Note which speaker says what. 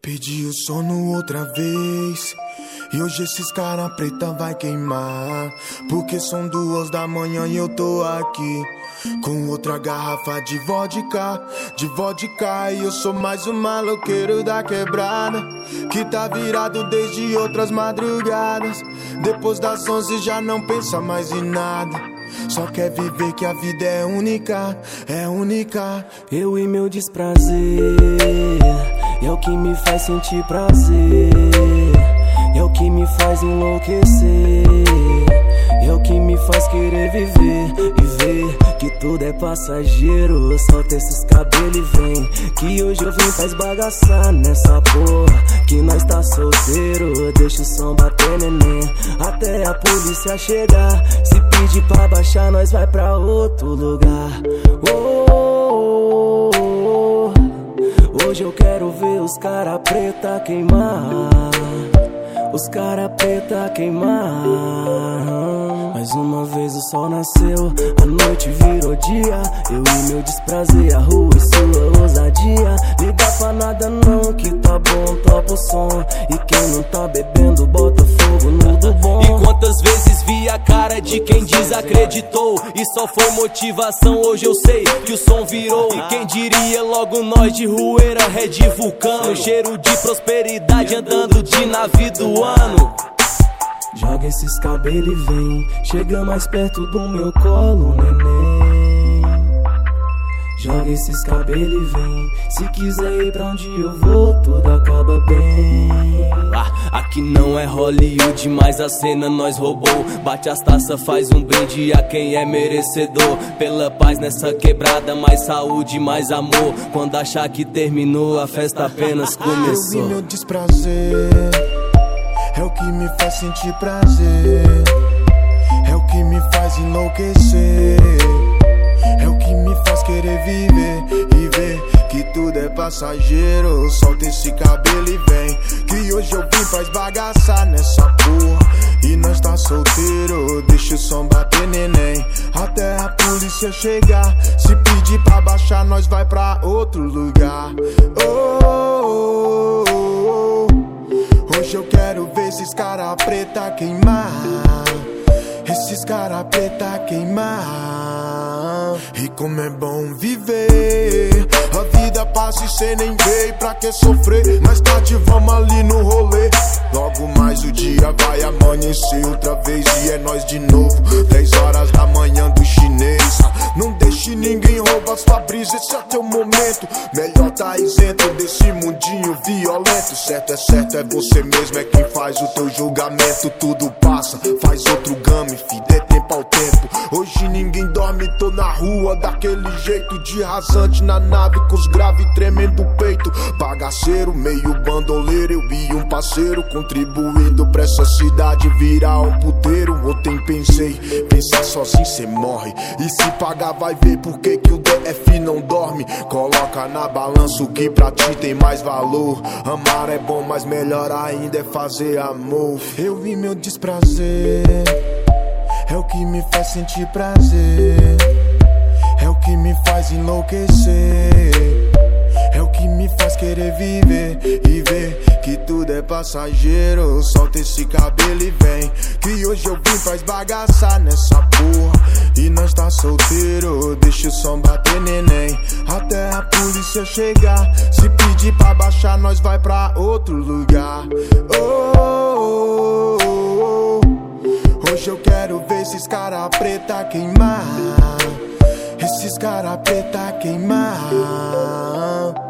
Speaker 1: Pedi o sono outra vez e hoje esses cara preta vai queimar, porque são 2 da manhã e eu tô aqui com outra garrafa de vodka, e eu sou mais um maloqueiro da quebrada, que tá virado desde outras madrugadas. Depois das 11 já não pensa mais em nada, só quer viver que a vida é única, é única.
Speaker 2: Eu e meu desprazer é o que me faz sentir prazer, é o que me faz enlouquecer, é o que me faz querer viver e ver que tudo é passageiro. Solta esses cabelos e vem, que hoje eu vim pra esbagaçar nessa porra, que nós tá solteiro. Deixa o som bater, neném, até a polícia chegar. Se pedir pra baixar, nós vai pra outro lugar. Hoje eu quero ver os cara preta queimar, os cara preta queimar. Mais uma vez o sol nasceu, a noite virou dia. Eu e meu desprazer, a rua e sua ousadia. Liga pra nada não, que tá bom, topa o som. E quem não tá bebendo, bota fogo no do bom.
Speaker 3: E quantas vezes vi a cara de quem desacreditou, e só foi motivação, hoje eu sei que o som virou. E quem diria logo nós de Rueira, Red Vulcano, cheiro de prosperidade andando de navio do ano.
Speaker 2: Joga esses cabelos e vem, chega mais perto do meu colo, neném. Joga esses cabelos e vem, se quiser ir pra onde eu vou, tudo acaba bem.
Speaker 3: Aqui não é Hollywood, mas a cena nós roubou. Bate as taças, faz um brinde a quem é merecedor. Pela paz nessa quebrada, mais saúde, mais amor. Quando achar que terminou, a festa apenas começou.
Speaker 1: Eu vi meu desprazer, é o que me faz sentir prazer, é o que me faz enlouquecer, é o que me faz querer viver e ver que tudo é passageiro. Solta esse cabelo e vem, que hoje eu vim pra esbagaçar nessa porra, e nós tá solteiro. Deixa o som bater, neném, até a polícia chegar. Se pedir pra baixar, nós vai pra outro lugar. Hoje eu quero ver esses cara preta queimar, esses cara preta queimar. E como é bom viver, a vida passa e cê nem vê. Pra que sofrer? Mais tarde vamos ali no rolê. Logo mais o dia vai amanhecer outra vez e é nós de novo. 10 horas da manhã do chinês. Não deixe ninguém roubar sua brisa, esse é teu momento. Melhor tá isento desse mundinho violento. Certo, é você mesmo, é quem faz o teu julgamento. Tudo passa, faz outro game, fi, dê tempo ao tempo. Hoje ninguém dorme, tô na rua daquele jeito, de rasante na nave, com os graves tremendo o peito. Bagaceiro, meio bandoleiro, eu e um parceiro, contribuindo pra essa cidade virar um puteiro. Ontem pensei, pensar sozinho cê morre, e se pagar vai ver por que o DF não dorme. Coloca na balança o que pra ti tem mais valor. Amar é bom, mas melhor ainda é fazer amor. Eu vi meu desprazer, é o que me faz sentir prazer, é o que me faz enlouquecer, é o que me faz querer viver e ver que tudo é passageiro. Solta esse cabelo e vem, que hoje eu vim pra esbagaçar nessa porra, e nós tá solteiro. Deixa o som bater, neném, até a polícia chegar. Se pedir pra baixar, nós vai pra outro lugar. Hoje eu quero ver esses cara preta queimar, esses cara preta queimar.